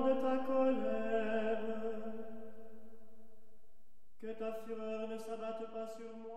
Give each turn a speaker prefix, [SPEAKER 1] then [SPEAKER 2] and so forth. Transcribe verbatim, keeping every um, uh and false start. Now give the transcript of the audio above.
[SPEAKER 1] ta colère. Que ta fureur ne s'abatte pas sur moi.